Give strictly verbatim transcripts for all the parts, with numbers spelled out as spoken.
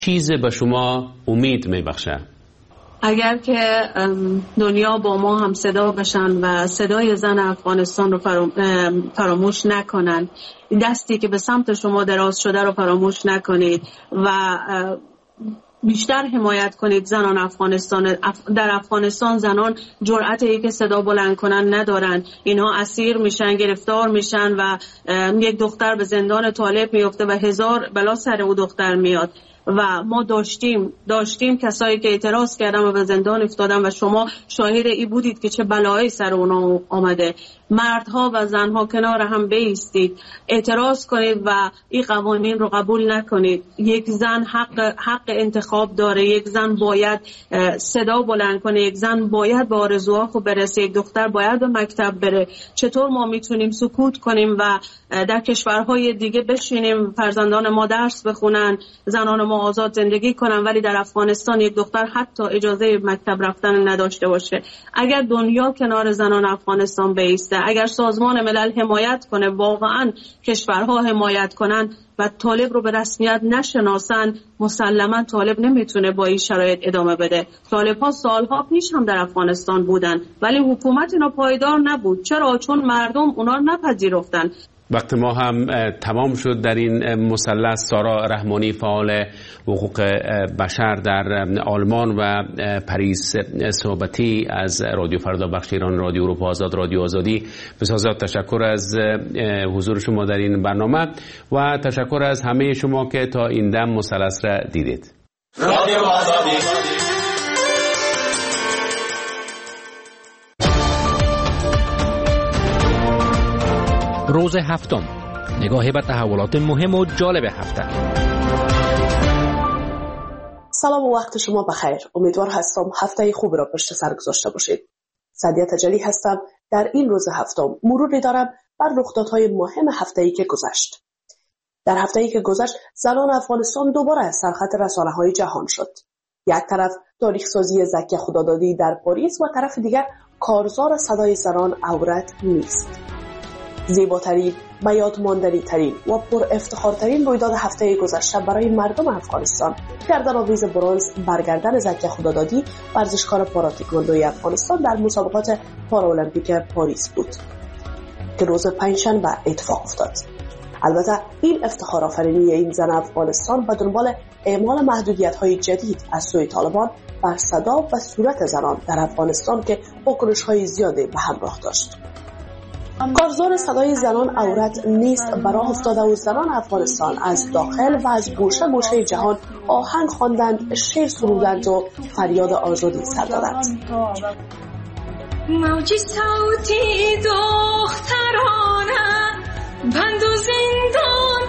چیز به شما امید میبخشه؟ اگر که دنیا با ما هم صدا بشن و صدای زن افغانستان رو فراموش نکنن، دستی که به سمت شما دراز شده رو فراموش نکنید و بیشتر حمایت کنید زنان افغانستان. در افغانستان زنان جرأتی که صدا بلند کنن ندارن، اینها اسیر میشن، گرفتار میشن و یک دختر به زندان طالب میفته و هزار بلا سر او دختر میاد. و ما داشتیم داشتیم کسایی که اعتراض کردن و به زندان افتادن و شما شاهد ای بودید که چه بلایی سر اونا آمده. مردها و زنها کنار هم بایستید، اعتراض کنید و این قوانین رو قبول نکنید. یک زن حق حق انتخاب داره، یک زن باید صدا بلند کنه، یک زن باید به آرزوها خود برسه، یک دختر باید به مکتب بره. چطور ما میتونیم سکوت کنیم و در کشورهای دیگه بشینیم فرزندان ما درس بخونن، زنان ما آزاد زندگی کنن، ولی در افغانستان یک دختر حتی اجازه مکتب رفتن نداشته باشه؟ اگر دنیا کنار زنان افغانستان بایسته، اگر سازمان ملل حمایت کنه، واقعا کشورها حمایت کنن و طالب رو به رسمیت نشناسن، مسلما طالب نمیتونه با این شرایط ادامه بده. طالب ها سالها پیش هم در افغانستان بودن ولی حکومت اینا پایدار نبود. چرا؟ چون مردم اونا رو نپذیرفتن. وقت ما هم تمام شد در این مثلث. سارا رحمانی، فعال حقوق بشر در آلمان، و پریس صحبتی از رادیو فردا بخش ایران، رادیو اروپا آزاد، رادیو آزادی. بسیار تشکر از حضور شما در این برنامه و تشکر از همه شما که تا این دم مثلث را دیدید. رادیو آزادی. روز هفتم، نگاهی به تحولات مهم و جالب هفته. سلام و وقت شما بخیر. امیدوار هستم هفته خوب را پشت سر گذاشته باشید. سعدیه تجلی هستم. در این روز هفتم مروری دارم بر رخدادهای مهم هفته‌ای که گذشت. در هفته‌ای که گذشت زنان افغانستان دوباره از سرخط رسانه‌های جهان شد. یک طرف تاریخ سازی زکی خدادادی در پاریس و طرف دیگر کارزار صدای زنان عورت نیست. زیباترین، به یاد ماندنی ترین و پر افتخارترین رویداد هفته گذشته برای مردم افغانستان گردن‌آویز برنز برگردن زکی خدادادی، ورزشکار پاراتایکواندوی افغانستان در مسابقات پارالمپیک پاریس بود که روز پنجشنبه اتفاق افتاد. البته این افتخار آفرینی این زن افغانستان به دنبال اعمال محدودیت‌های جدید از سوی طالبان بر صدا و صورت زنان در افغانستان که واکنش‌های زیادی به همراه داشت. کارزار صدای زنان عورت نیست براه افتاده و زنان افغانستان از داخل و از گوشه گوشه جهان آهنگ خواندند، شعر سرودند و فریاد آزادی سر دادند. موج صوتی دخترانه بند و زندان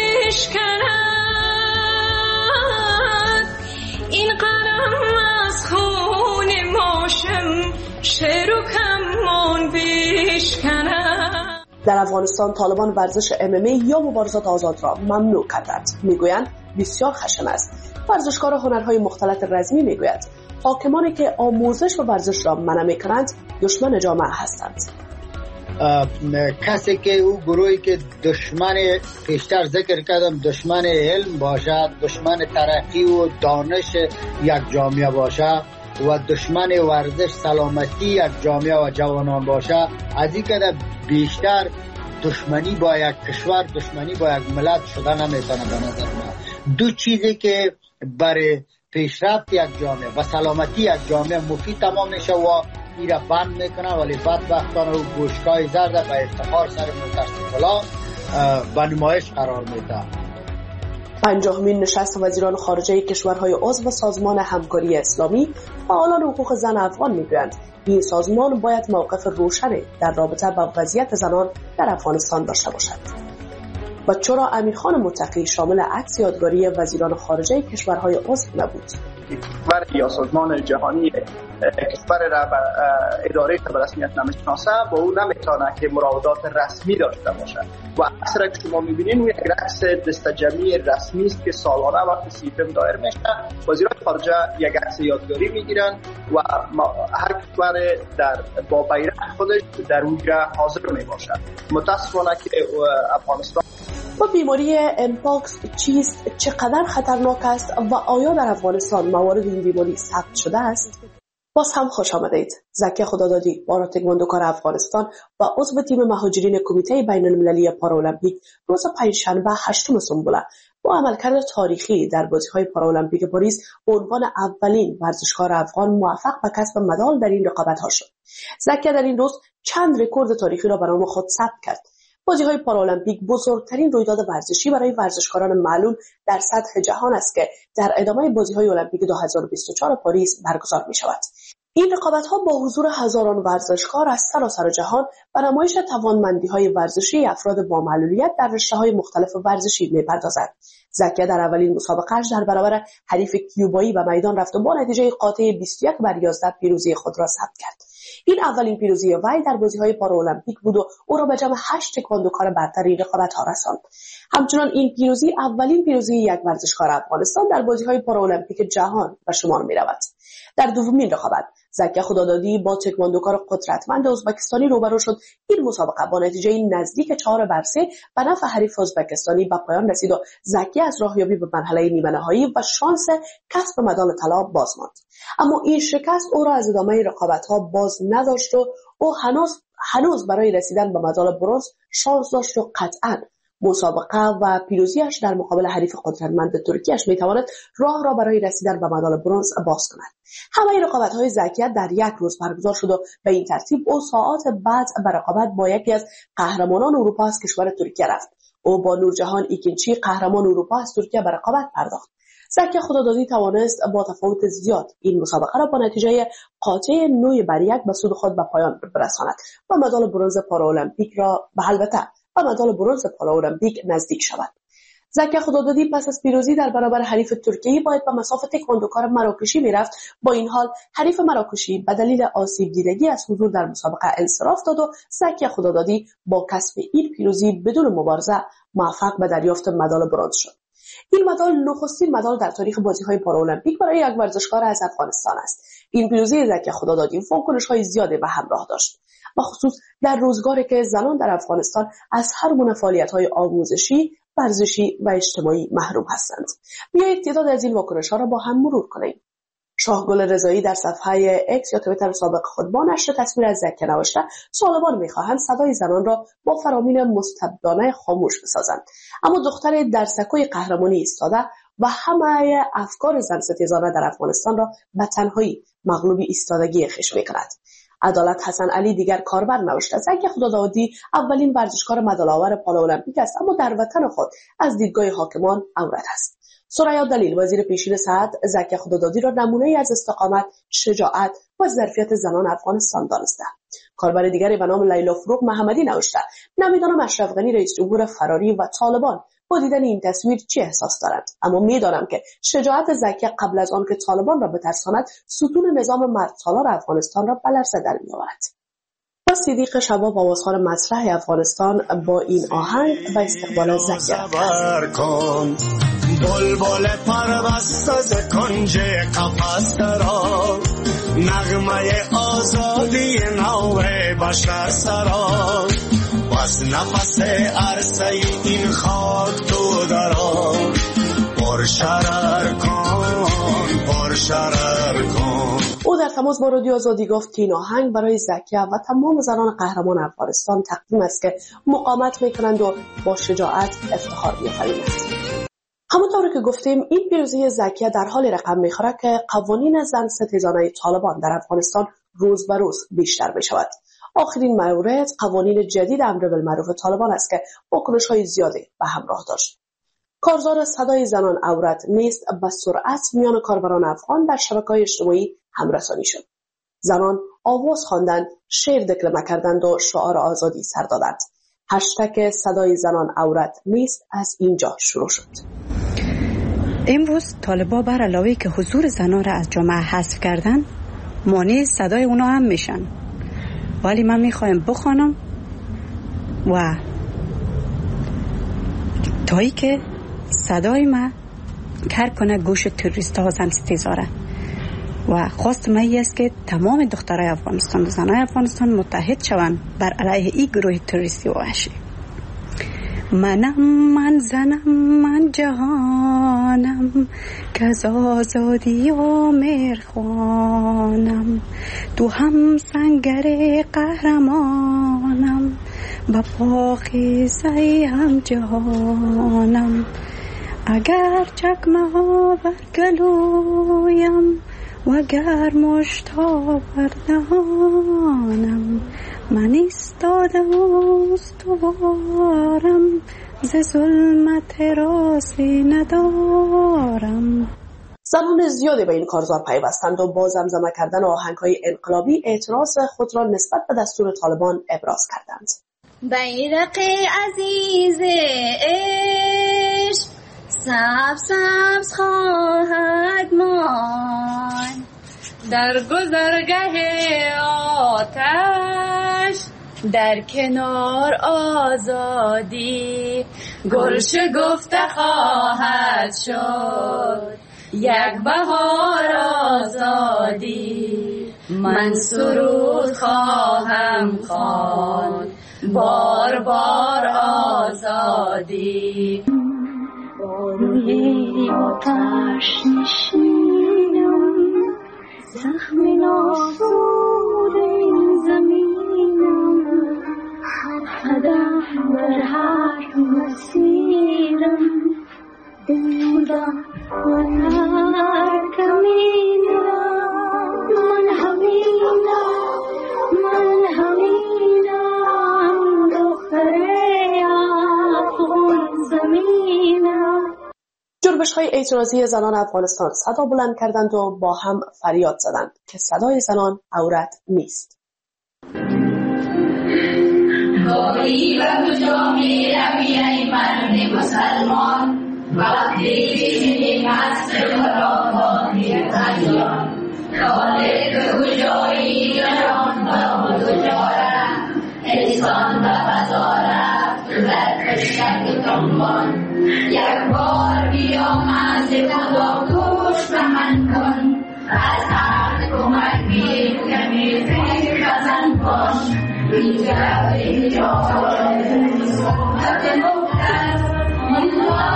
بشکند، این قلم از خون ماشم شعر و کمان بشکند. در افغانستان طالبان ورزش ام ام ای یا مبارزات آزاد را ممنوع کردند. میگویند بسیار خشن است. ورزشکار هنرهای مختلط رزمی میگوید حاکمانی که آموزش و ورزش را منع میکنند دشمن جامعه هستند. کسی که او گروهی که دشمن، پیشتر ذکر کردم، دشمن علم باشد، دشمن ترقی و دانش یک جامعه باشد و دشمن ورزش سلامتی یک جامعه و جوانان باشه، از این که بیشتر دشمنی با یک کشور، دشمنی با یک ملت شده نمیتونه به نظر من. دو چیزی که برای پیشرفت یک جامعه و سلامتی یک جامعه مفید تمام میشه و این را بند میکنه، ولی بدبختانه و گوشگاه زرد به افتخار سر متاسفانه به نمایش قرار میده. پنجاهمین نشست وزیران خارجه کشورهای عضو سازمان همکاری اسلامی فعالان حقوق زن افغان میگویند این سازمان باید موقف روشنی در رابطه با وضعیت زنان در افغانستان داشته باشد. و چرا امیرخان متقی شامل عکس یادگاری وزیران خارجه کشورهای عضو نبود؟ کشور یا سازمان جهانی کشور را به اداره به رسمیت نمیشناسه و او نمیتونه که مراودات رسمی داشته باشه. و عکس را که شما میبینین او یک عکس دستجمعی رسمی است که سالانه وقتی سیفم دایر میشه وزیران خارجه یک عکس یادگاری میگیرن و هر کشور در با بیرق خودش در اونجا حاضر میباشه. متاسفانه که افغانستان و بیماری امپاکس چیست، چقدر خطرناک است و آیا در افغانستان موارد این بیماری ثبت شده است؟ باز هم خوش آمدید. زکی خدادادی، پارا تکواندوکار افغانستان و عضو تیم مهاجرین کمیته بین المللی پارالمپیک روز پنجشنبه هشتم سنبله با عملکرد تاریخی در بازی‌های پارالمپیک پاریس به عنوان اولین ورزشکار افغان موفق به کسب مدال در این رقابت‌ها شد. زکی در این روز چند رکورد تاریخی را به نام خود ثبت کرد. بازی‌های پارالمپیک بزرگترین رویداد ورزشی برای ورزشکاران معلوم در سطح جهان است که در ادامه بازی‌های المپیک دو هزار و بیست و چهار پاریس برگزار می‌شود. این رقابت‌ها با حضور هزاران ورزشکار از سراسر جهان به نمایش توانمندی‌های ورزشی افراد با معلولیت در رشته‌های مختلف ورزشی می‌پردازد. زکی در اولین مسابقه‌اش در برابر حریف کیوبایی به میدان رفت و با نتیجه قاطع بیست و یک بر یازده پیروزی خود را ثبت کرد. این اولین پیروزی وی در بازی‌های پارالمپیک بود و او را به جمع هشت تکواندوکار برتر این رقابت‌ها رساند. همچنان این پیروزی اولین پیروزی یک ورزشکار افغانستان در بازی‌های پارالمپیک جهان به شمار می‌رود. در دومین رقابت زکی خدادادی با تکواندوکار قدرتمند ازبکستانی روبرو شد. این مسابقه با نتیجه نزدیک چهار بر سه به نفع حریف ازبکستانی به پایان رسید و زکی از راهیابی به مرحله نیمه نهایی و شانس کسب مدال طلا باز ماند. اما این شکست او را از ادامه رقابت‌ها باز نداشت و او هنوز هنوز برای رسیدن به مدال برنز شانس داشت و قطعاً مسابقه و پیروزیش در مقابل حریف قدرتمند ترکیه‌اش میتواند راه را برای رسیدن به مدال برنز باز کند. همه رقابت‌های زکی در یک روز برگزار شد و به این ترتیب او ساعات بعد به رقابت با یکی از قهرمانان اروپا از کشور ترکیه رفت. او با نورجهان ایکینچی قهرمان اروپا از ترکیه به رقابت پرداخت. زکی خدادادی توانست با تفاوت زیاد این مسابقه را با نتیجه قاطع نه بر یک به سود خود به پایان برساند و مدال برنز پارالمپیک را به البته و مدال برنز پارالمپیک نزدیک شود. زکی خدادادی پس از پیروزی در برابر حریف ترکیه باید به مسافت تکواندوکار مراکشی میرفت. با این حال حریف مراکشی به دلیل آسیب دیدگی از حضور در مسابقه انصراف داد و زکی خدادادی با کسب این پیروزی بدون مبارزه موفق به دریافت مدال برنز شد. این مدال نخستین مدال در تاریخ بازی‌های پارالمپیک برای یک ورزشکار از افغانستان است. این پیروزی زکی خدادادی واکنش‌های زیادی به همراه داشت، و خصوص در روزگاری که زنان در افغانستان از هر گونه فعالیت‌های آموزشی، ورزشی و اجتماعی محروم هستند. بیایید تعداد از این واکنش‌ها را با هم مرور کنیم. شاهگل رضایی در صفحه اکس یا توییتر سابق خود با نشر تصویر از زکی نوشته: طالبان می‌خواهند صدای زنان را با فرامین مستبدانه خاموش بسازند، اما دختر در سکوی قهرمانی ایستاده و همه افکار زن ستیزانه در افغانستان را به تنهایی مغلوب ایستادگی خویش می‌کند. عدالت حسن علی دیگر کاربر نوشته: زکی خدادادی اولین ورزشکار مدال‌آور پارالمپیک است، اما در وطن خود از دیدگاه حاکمان عورت است. سریا دلیل وزیر پیشین صحت زکی خدادادی را نمونه‌ای از استقامت، شجاعت و ظرفیت زنان افغانستان دانسته. کاربر دیگری به نام لیلا فروغ محمدی نوشته: نمیدانم اشرف غنی رئیس جمهور فراری و طالبان با دیدن این تصویر چه احساس دارند، اما میدانم که شجاعت زکی قبل از آن که طالبان را بترساند ستون نظام مردسالار افغانستان را به لرزه در می‌آورد. و صدیق شباب آوازخوان مسرح افغانستان با این آهنگ و استقبال زکی کن بلبل پربسته ز کنج قفس را نغمه آزادی نو بشر سرا بس نفس عرصه این خاک تو درا پرشرر کن پرشرر کن. او در تماس با رادیو آزادی گفت این آهنگ برای زکی و تمام زنان قهرمان افغانستان تقدیم است که مقاومت میکنند و با شجاعت افتخار می‌آفرینند. همونطور که گفتیم این پیروزی زکی در حال رقم میخوره که قوانین زن ستیزانه طالبان در افغانستان روز به روز بیشتر بشود. آخرین مورد قوانین جدید امر بالمعروف طالبان است که واکنش‌های زیادی به همراه داشت. کارزار صدای زنان عورت نیست به سرعت میان کاربران افغان در شبکه‌های اجتماعی همرسانی شد. زنان آواز خواندند، شعر دکلمه کردند و شعار آزادی سر دادند. هشتگ صدای زنان عورت نیست از اینجا شروع شد. امروز طالبا بر علاوه که حضور زنان را از جامعه حذف کردن، مانع صدای اونا هم میشن. ولی من میخوایم بخوانم و تایی که صدای ما کار کنه گوش تروریست ها و زن ستیزاره. و خواست من ای است که تمام دخترای افغانستان و زنای افغانستان متحد شوند بر علیه این گروه تروریستی و وحشی. منم من زنم من جهانم که از آزادی و میرخوانم تو هم سنگر قهرمانم با پاکیزه هم جهانم اگر چکمه ها بر گلویم و اگر مشتا بر دهانم من ایستاده استوارم ز ظلمت راضی ندارم. زنان زیادی به این کارزار پیوستند و با زمزمه کردن آهنگ‌های انقلابی اعتراض خود را نسبت به دستور طالبان ابراز کردند. بیرق عزیز عشق سبز سبز خواهد ماند در گذرگاه آتش در کنار آزادی گل شکفته خواهد شد یک بهار آزادی من سرود خواهم خواند بار بار آزادی روی آتش نشینم زخم ناسور این زمینم هدف در هر مسیرم بودم من هر کمینم من همینم من همینم دختر افغان زمینم. جنبش‌های اعتراضی زنان افغانستان صدا بلند کردند و با هم فریاد زدند که صدای زنان عورت نیست. گویی و کجا می روی ای مرد مسلمان وقتی می‌بینی مست خراباتی ادیان خالق کجایی جهان با کجارم انسان و فضارم در کشک دنبان یک بار بیا از خدا گوش به من کن از هر کمک بیر کمی فکر بزن باش اینجا اینجا صحبت مقدس من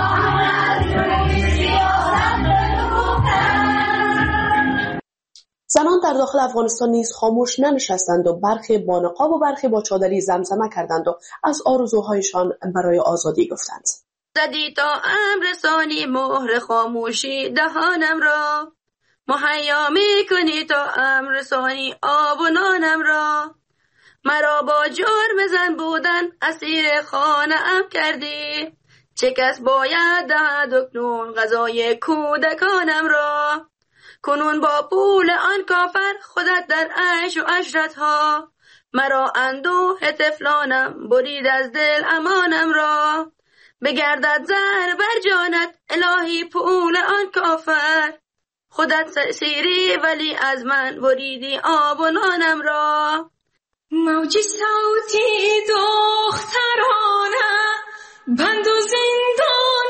زنان در داخل افغانستان نیز خاموش ننشستند و برخی با نقاب و برخی با چادری زمزمه کردند و از آرزوهایشان برای آزادی گفتند. زدی تا امر ثانی مهر خاموشی دهانم را مهیا میکنی تا امر ثانی آب و نانم را مرا با جرم زن بودن اسیر خانه ام کردی چه کس باید دهد اکنون غذای کودکانم را کنون با پول آن کافر خودت در عیش و عشرت ها مرا اندوه طفلانم برید از دل امانم را بگردد زهر بر جانت الهی پول آن کافر خودت سیری ولی از من بریدی آب و نانم را موج صوتی دخترانه بند و زندان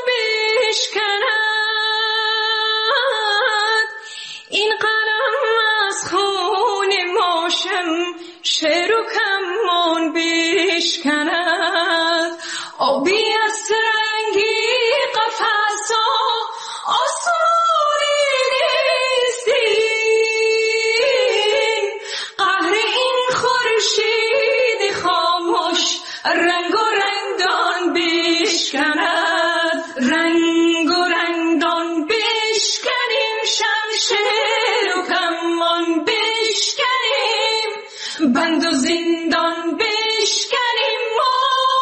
بشکند این قلم از خون ماشم شعر و کمان بشکند آبی از رنگی قفصا آسمانی نیستین قهر این خورشید خاموش رنگ و رنگدان بشکند رنگ و رنگدان بشکنیم شمشیر و کمان بشکنیم بند و زندان بشکنیم ما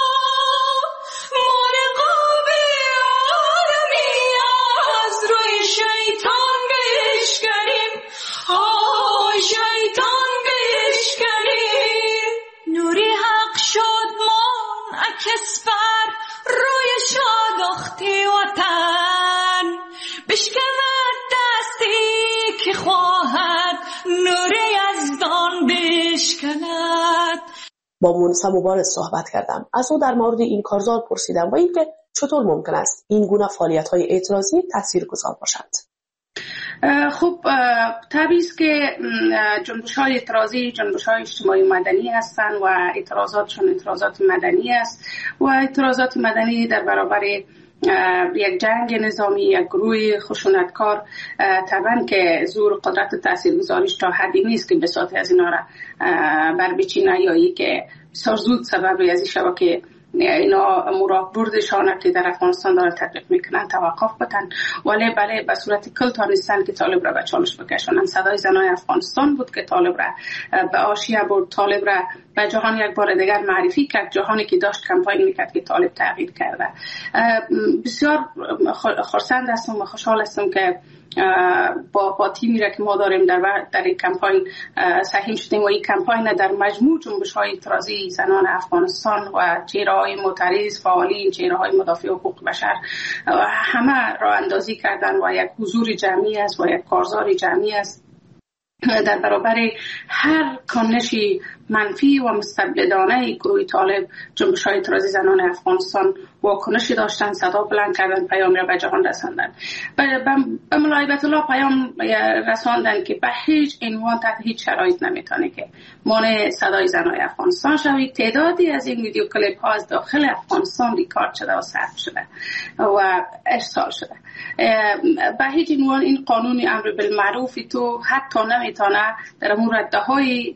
مرقاب آدمی از روی شیطان بشکنیم آی شیطان بشکنیم نوری حق شد منعکس بر روی شادختی وطن بشکند دستی که خواهد نوری یزدان بشکند. با مونسا مبارز صحبت کردم. از او در مورد این کارزار پرسیدم و اینکه چطور ممکن است این گونه فعالیت‌های اعتراضی تاثیرگذار باشند. خب طبیعی است که جنبش‌های اعتراضی جنبش‌های اجتماعی مدنی هستند و اعتراضاتشون اعتراضات مدنی است و اعتراضات مدنی در برابر یک جنگ نظامی، یک گروه خشونتکار طبعا که زور قدرت تاثیرگذاریش تا حدی نیست که بساط از اینا را بر بچینه یا ای که بسیار زود سبب از این شبه که اینا مراد بردشان که در افغانستان داره تطبیق میکنن توقف بتن. ولی بله به صورت کل تا نیستن که طالب را به چالش بکشونن. صدای زنای افغانستان بود که طالب را به آشیه برد، طالب را به جهان یک بار دیگر معرفی کرد، جهانی که داشت کمپاین میکرد که طالب تغییر کرده. بسیار خرسند هستم و خوشحال هستم که با با تیمی را که ما داریم در در این کمپاین سهیم شدیم و این کمپاین در مجموع جنبش‌های اعتراضی زنان افغانستان و چهره‌های معترض، فعالین، چهره‌های مدافع حقوق بشر همه راه اندازی کردن و یک حضور جمعی است و یک کارزار جمعی است در برابر هر کنشی منفی و مستبدانه گروه طالب. جنبش‌های اعتراضی زنان افغانستان واکنشی داشتن، صدا بلند کردن، پیام را به جهان رساندن. به مولای بیت الله پیام رساندن که به هیچ عنوان تحت هیچ شرایط نمیتونه که مانع صدای زنان افغانستان شوید. تعدادی از این ویدیو کلیپ ها از داخل افغانستان ریکارد شده و ثبت شده و ارسال شده. به هیچ عنوان این قانون امر بالمعروف تو حتی نمیتونه در امور رده‌های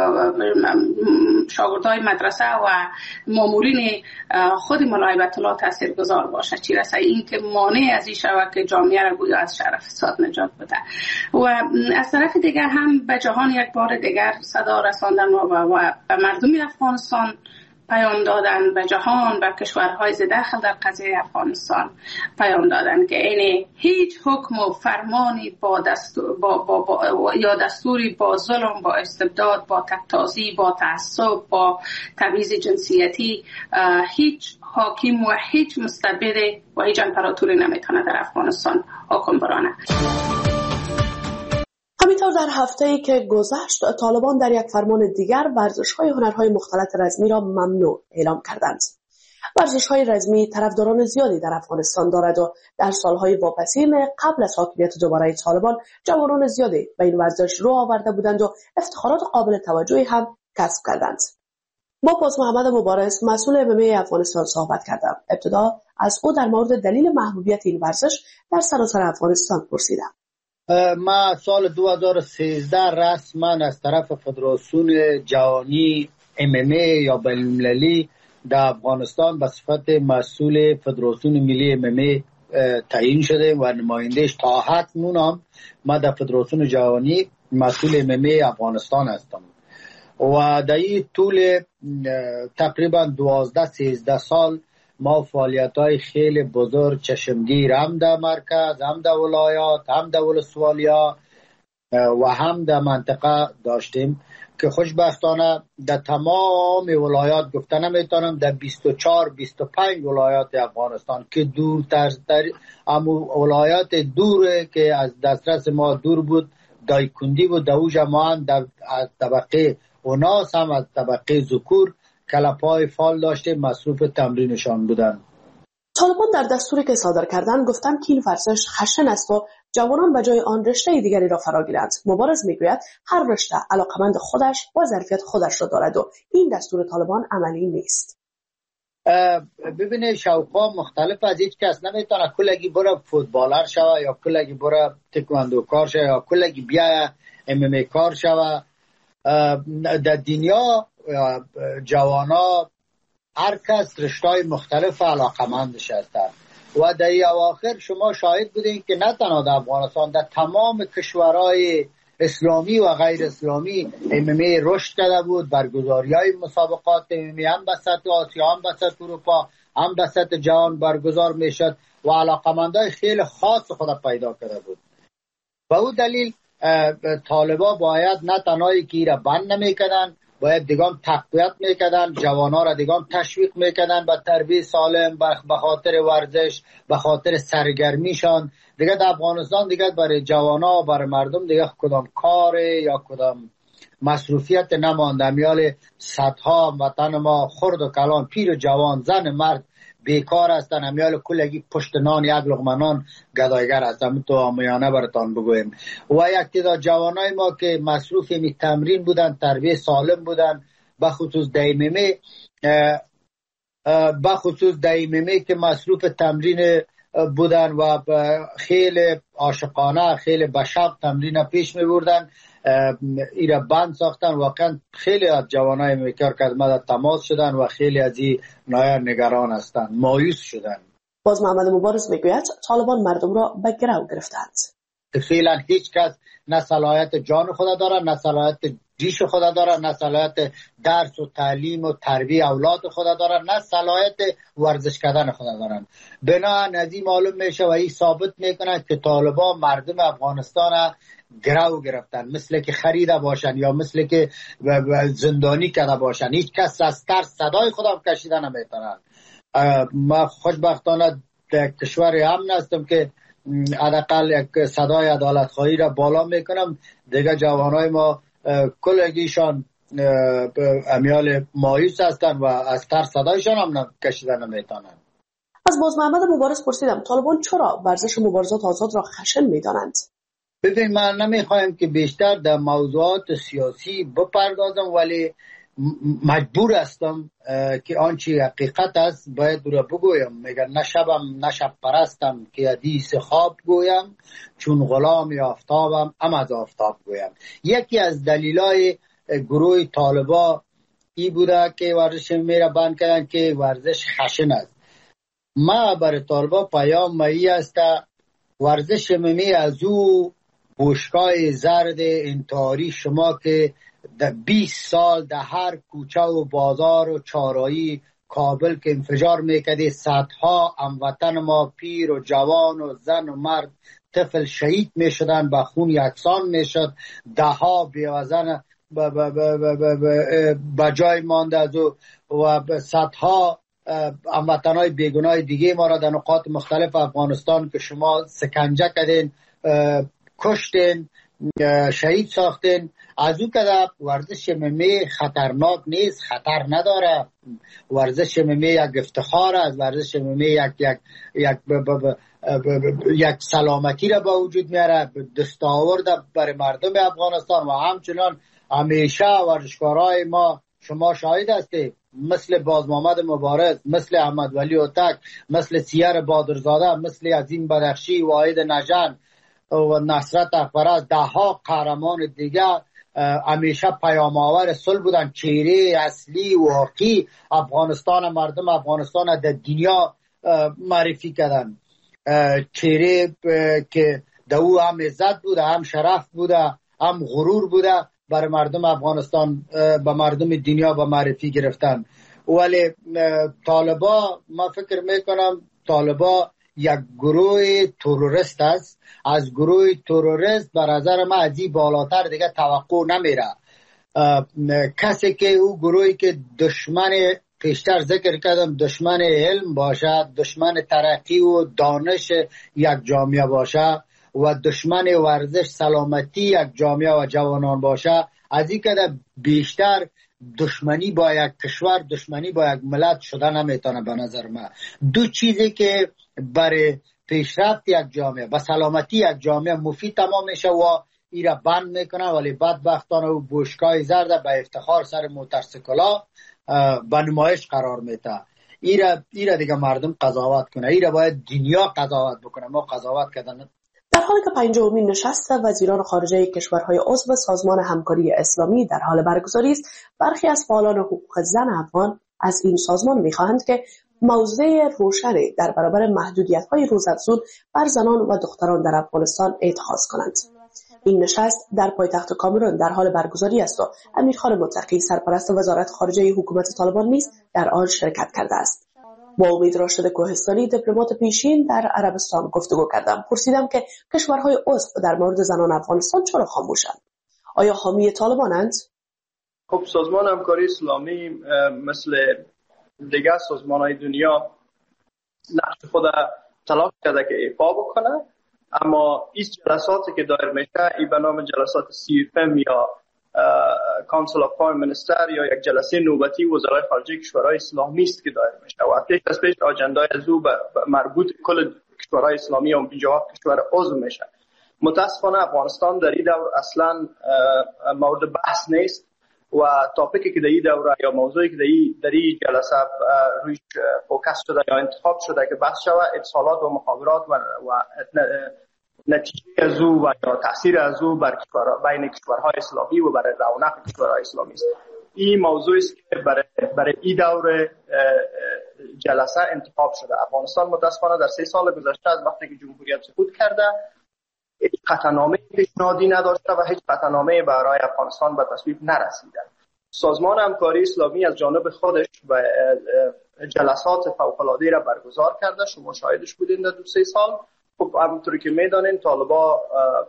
شاگردای مدرسه و مامورین خود مولای بیت الله تاثیرگذار باشه، چی رسه این که مانع از این شود که جامعه را گویا از شر فساد نجات بده. و از طرف دیگر هم به جهان یک بار دیگر صدا رساندن و به مردم افغانستان پیام دادن، به جهان، به کشورهای داخل در قضیه افغانستان پیام دادن که این هیچ حکم و فرمانی با دستور با, با, با یا دستوری با ظلم، با استبداد، با تک‌تازی، با تعصب، با تبعیض جنسیتی هیچ حاکم و هیچ مستبد و هیچ امپراتوری نمیتونه در افغانستان حکم برانه. همینطور در هفته‌ای که گذشت طالبان در یک فرمان دیگر ورزش‌های هنرهای مختلط رزمی را ممنوع اعلام کردند. ورزش‌های رزمی طرفداران زیادی در افغانستان دارد و در سالهای واپسین قبل از حاکمیت دوباره طالبان جوانان زیادی به این ورزش رو آورده بودند و افتخارات قابل توجهی هم کسب کردند. با باز محمد مبارز مسئول ام ام ای افغانستان صحبت کردم. ابتدا از او در مورد دلیل محبوبیت این ورزش در سراسر افغانستان پرسیدم. ما سال دو هزار و سیزده رسما از طرف فدراسیون جهانی ام ام ای یا بین‌المللی در افغانستان به صفت مسئول فدراسیون ملی ام ام ای تعیین شده و نمایندهش تا حتمون هم ما در فدراسیون جهانی مسئول ام ام ای افغانستان هستم و در این طول تقریبا دوازده سیزده سال ما فعالیت های خیلی بزرگ چشمگیر هم در مرکز، هم در ولایات، هم در ولسوالیا و هم در منطقه داشتیم که خوشبختانه در تمام ولایات گفته نمیتونم در بیست و چهار بیست و پنج ولایات افغانستان که دورتر اما ولایات دوره که از دسترس ما دور بود دایکندی بود، در اوج ما هم در طبقه اوناس هم از طبقه ذکور کلپای فال داشته مصروف تمرینشان بودن. طالبان در دستوری که صادر کردن گفتن که این ورزش خشن است و جوانان به جای آن رشته دیگری را فرا گیرند. مبارز میگوید هر رشته علاقمند خودش و ظرفیت خودش را دارد و این دستور طالبان عملی نیست. ببینید شوقا مختلف از هیچ کس نمیتونه کلگی برای فوتبالر شوه یا کلگی برای تکواندو کار شوه یا کلگی بیا ام ام ای کار شوه. در دنیا جوانا هر کس رشته‌های مختلف علاقمندش هستند و در این اواخر شما شاهد بودین که نه تنها در افغانستان در تمام کشورهای اسلامی و غیر اسلامی ام ام ای رشد کرده بود. برگزاری‌های مسابقات ام ام ای هم به سطح آسیا، هم به سطح اروپا، هم به سطح جهان برگزار میشد و علاقمندای خیلی خاص خود پیدا کرده بود. و او دلیل طالبا باید نه تنهایی که ایره بند نمیکردن، باید دیگام تقویت میکردن، جوانا را دیگام تشویق میکردن به تربیت سالم، به خاطر ورزش، به خاطر سرگرمیشان. دیگه در افغانستان دیگه برای جوانا، برای مردم دیگه کدام کار یا کدام مصروفیت نمانده. میال صدها وطن ما خرد و کلان، پیر و جوان، زن مرد بیکار هستن، امیال کلگی پشت نان یک لقمه نان گدایگر هستن. تو آمیانه براتان بگویم. و یک تعداد جوانای ما که مصروف می تمرین بودن، تربیت سالم بودن، بخصوص دایمه بخصوص دایمه که مصروف تمرین بودن و خیلی عاشقانه، خیلی بشق تمرین پیش می بردن. ایره بند ساختن. واقعا خیلی از جوانای میکار که از مدد تماس شدن و خیلی از این نایر نگران هستند، مایوس شدن. باز محمد مبارز میگوید طالبان مردم را به گرو گرفتند. فعلا هیچ کس نه صلاحیت جان خدا داره، نه صلاحیت جیش خدا داره، نه صلاحیت درس و تعلیم و تربیت اولاد خدا داره، نه صلاحیت ورزش کردن خدا دارن. بنابراین از این معلوم میشه و این ثابت میکنه که طالبان مردم افغانستان گرو گرفتن، مثل که خریده باشن یا مثل که زندانی کرده باشن. هیچ کس از ترس صدای خدا کشیده نمیتونن. ما خوشبختانه در کشور امن هستم که حداقل یک صدای عدالت خواهی را بالا میکنم. دیگه جوانای ما کلگیشان امیال مایوس هستن و از ترس صدایشان هم کشیده نمیتونن. از باز محمد مبارز پرسیدم طالبان چرا ورزش مبارزات آزاد را خشن میدانند؟ ببین، من نمیخوایم که بیشتر در موضوعات سیاسی بپردازم، ولی مجبور هستم که آنچه حقیقت است باید رو بگویم. میگن نشبم نشب پرستم که حدیث خواب گویم، چون غلام آفتابم ام از آفتاب گویم. یکی از دلیلای گروه طالبا ای بوده که ورزش میره بند کردن که ورزش خشن است. ما برای طالبا پیام مایی است ورزش می از او بوشکای زرد انتحاری شما که در بیست سال در هر کوچه و بازار و چارایی کابل که انفجار میکرده، صدها هموطن ما پیر و جوان و زن و مرد طفل شهید میشدن، به خون یکسان میشد، ده ها بیوزن به جای مانده از او و صدها هموطنای بیگناه دیگه ما را در نقاط مختلف افغانستان که شما سکنجه کردین، کشتین، شهید ساختین. از او که ورزش ممی خطرناک نیست، خطر نداره. ورزش ممی یک افتخار است. ورزش ممی یک یک یک ب ب ب ب ب یک سلامتی را به وجود میاره، دستاورد برای مردم افغانستان. و همچنان همیشه ورزشکارای ما شما شاهد هستید، مثل باز محمد مبارز، مثل احمد ولی اوتک، مثل سیر بادرزاده، مثل عظیم بدخشی، واحد نژن و نصرت اکبرست، ده ها قهرمان دیگه همیشه پیام آور صلح بودن. چهره اصلی و واقعی افغانستان، مردم افغانستان در دنیا معرفی کردن. چهره که در او هم عزت بوده، هم شرف بوده، هم غرور بوده، برای مردم افغانستان به مردم دنیا به معرفی گرفتن. ولی طالبا، ما فکر میکنم طالبا یک گروه تروریست است. از گروه تروریست به نظر من از این بالاتر دیگه توقع نمیره. کسی که او گروهی که دشمن، پیشتر ذکر کردم، دشمن علم باشه، دشمن ترقی و دانش یک جامعه باشه و دشمن ورزش سلامتی یک جامعه و جوانان باشه، از این که بیشتر دشمنی با یک کشور، دشمنی با یک ملت شده نمیتونه. به نظر من دو چیزی که برای پیشرفت یک جامعه و سلامتی یک جامعه مفید تمام میشه و ایره بند میکنه، ولی بدبختانه او بوشکای زرد به افتخار سر موتورسیکلا به نمایش قرار میده. ایره ایره دیگه مردم قضاوت کنه، ایره باید دنیا قضاوت بکنه، ما قضاوت کردن. در حالی که پنجمین نشست وزیران خارجه کشورهای عضو سازمان همکاری اسلامی در حال برگزاری است، برخی از فعالان حقوق زن افغان از این سازمان می‌خواهند که موضع روشنی در برابر محدودیت‌های روزافزون بر زنان و دختران در افغانستان اتخاذ کنند. این نشست در پایتخت کامرون در حال برگزاری است و امیرخان متقی سرپرست وزارت خارجه حکومت طالبان نیز در آن شرکت کرده است. با امید راشد کوهستانی، دیپلمات پیشین در عربستان گفتگو کردم. پرسیدم که کشورهای عضو در مورد زنان افغانستان چرا خاموشند؟ آیا حامی طالبانند؟ خب سازمان همکاری اسلامی مثل دیگر سازمان‌های دنیا نقش خود تلاش کرده که ایفا بکنه، اما این جلساتی که دایر میشه این به نام جلسات سی اف ام یا کانسل آف پرایم منستر یا یک جلسه نوبتی وزرای خارجه کشورهای اسلامی است که دایر میشه و پیش از پیش آجندای از او مربوط کل کشورهای اسلامی و جواب کشور عضو میشه. متاسفانه افغانستان در این دور اصلا مورد بحث نیست و تاپیکی که در این دوره یا موضوعی که در این جلسه روی فوکس شده یا انتخاب شده که بحث شود اتصالات و مخابرات و, و نتیجه از او و یا تاثیر از او بر بین کشورهای اسلامی و برای رونق کشورهای اسلامی است. این موضوعی است که برای برای این دوره جلسه انتخاب شده. افغانستان متاسفانه در سه سال گذشته از وقتی که جمهوریت سقوط کرده هیچ قطعنامه پیشنهادی نداشته و هیچ قطعنامه برای افغانستان به تصویب نرسیده. سازمان همکاری اسلامی از جانب خودش و جلسات فوق‌العاده را برگزار کرده. شما شاهدش بودین در دو سه سال. خب همونطوری که میدانین طالبا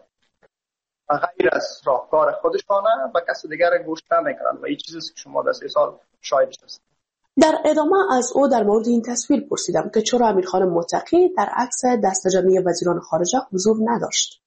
غیر از راهکار خودشانه و کسی دیگر گوش نمیکنن و این چیزی که شما در سه سال شاهدش هستید. در ادامه از او در مورد این تصویر پرسیدم که چرا امیرخان متقی در عکس دست جمعی وزیران خارجه حضور نداشت.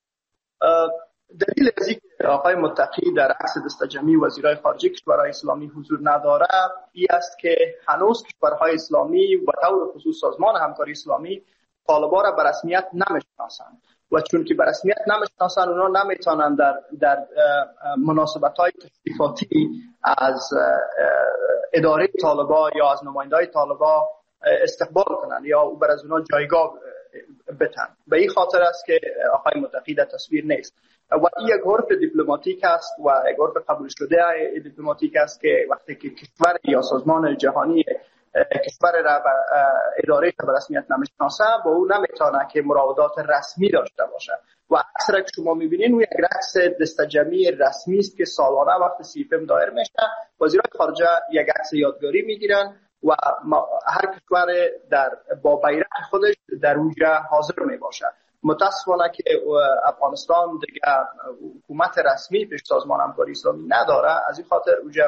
دلیل از اینکه آقای متقی در عکس دست جمعی وزیران خارجه کشورهای اسلامی حضور نداره این است که هنوز کشورهای اسلامی و طور خصوص سازمان همکاری اسلامی طالبا را به رسمیت نمیشناسند و چون که به رسمیت نمیشناسند اونا نمیتونن در در مناسبت‌های تشریفاتی از اداره طالبا یا از نماینده‌های طالبا استقبال کنند یا بر از اونا جایگاه بتن. به این خاطر است که آقای متقی در تصویر نیست و این یک حرف دیپلماتیک است و یک حرف قبول شده دیپلماتیک است که وقتی که کشور یا سازمان جهانی کشور را اداره به رسمیت نمیشناسه با او نمیتونه که مراودات رسمی داشته باشه و عکس را که شما میبینین او یک عکس دستجمعی رسمی است که سالانه وقت سیفم دایر میشه. وزیران خارجه یک عکس یادگاری میگیرن و هر کشور در با بیرق خودش در اونجا حاضر میباشه. متاسفانه که افغانستان دیگه حکومت رسمی پیش سازمان همکاری اسلامی نداره. از این خاطر اونجا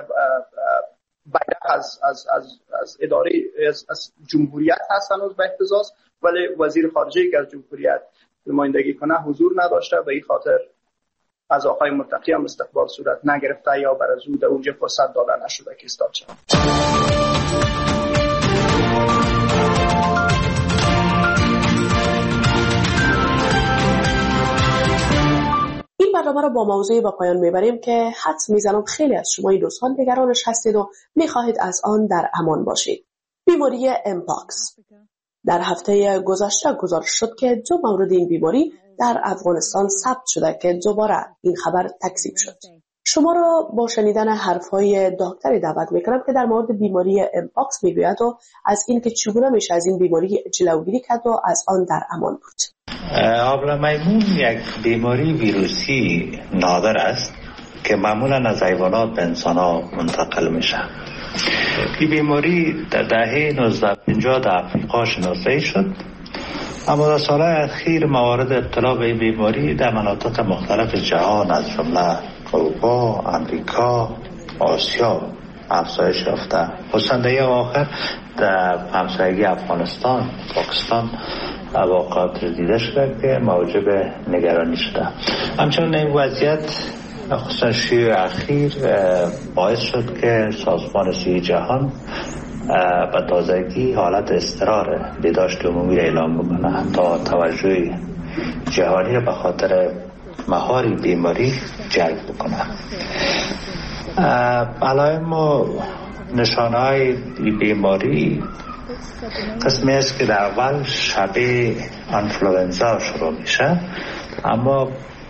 بیرق از از از از اداره از, از جمهوریت هست هنوز به احتزاز، ولی وزیر خارجه که از جمهوریت نمایندگی کنه حضور نداشته. به این خاطر از آقای متقی هم استقبال صورت نگرفته یا بر از او در اونجا فرصت داده نشده که استاد شود. این برنامه رو با موضوعی با پایان میبریم که حدس میزنم خیلی از شما این روزها نگرانش هستید و میخواهید از آن در امان باشید. بیماری امپاکس. در هفته گذشته گزارش شد که دو مورد این بیماری در افغانستان ثبت شده که دوباره این خبر تکذیب شد. شما را با شنیدن حرفهای دکتری دعوت میکنم که در مورد بیماری امپاکس میگوید و از این که چگونه میشه از این بیماری جلوگیری کرد و از آن در امان بود. آبله میمون یک بیماری ویروسی نادر است که معمولا از حیوانات به انسان ها منتقل میشه. این بیماری در دهه نوزده پنجاه در افریقا شناسایی شد، اما در سالهای اخیر موارد ابتلا به این بیماری در مناطق مختلف جهان از جمله اروپا، امریکا، آسیا افزایش یافته. خصوصا آخر در همسایگی افغانستان، پاکستان واقعات دیده شده که موجب نگرانی شده. همچنین این وضعیت خصوصا شیوع اخیر باعث شد که سازمان صحی جهان به تازگی حالت اضطرار بهداشت عمومی را اعلام بکنه تا توجه جهانی را به خاطر مهار بیماری جلب بکنه. علائم و نشانه های بیماری قسمی است که در اول شبیه انفلوئنزا شروع میشه، اما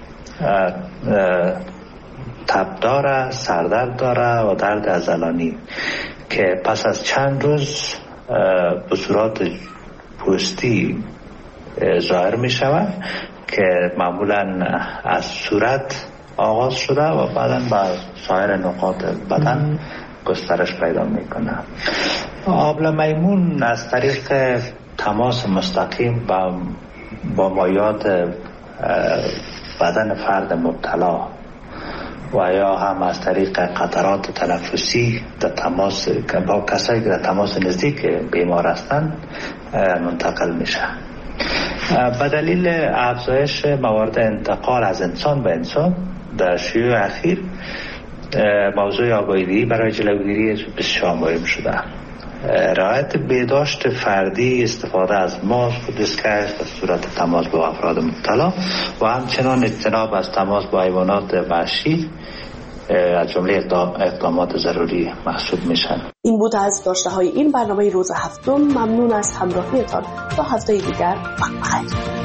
تب داره، سردرد داره و درد عضلانی که پس از چند روز به صورت پوستی ظاهر می شود که معمولا از صورت آغاز شده و بعدا به سایر نقاط بدن گسترش پیدا می کنه. آبله میمون از طریق تماس مستقیم با, با مایات بدن فرد مبتلا و یا هم از طریق قطرات تنفسی در تماس با کسایی که در تماس نزدیک بیمار هستند منتقل میشه. به دلیل افزایش موارد انتقال از انسان به انسان در شیوع اخیر موضوع آگاهی برای جلوگیری بسیار مهم شده. رعایت بهداشت فردی، استفاده از ماسک و دستکش در صورت تماس با افراد مبتلا و همچنان اجتناب از تماس با حیوانات وحشی از جمله اقدامات ضروری محسوب میشن. این بود از داشته های این برنامه روز هفتم. ممنون از همراهیتان. تا هفته دیگر وقت بخیر.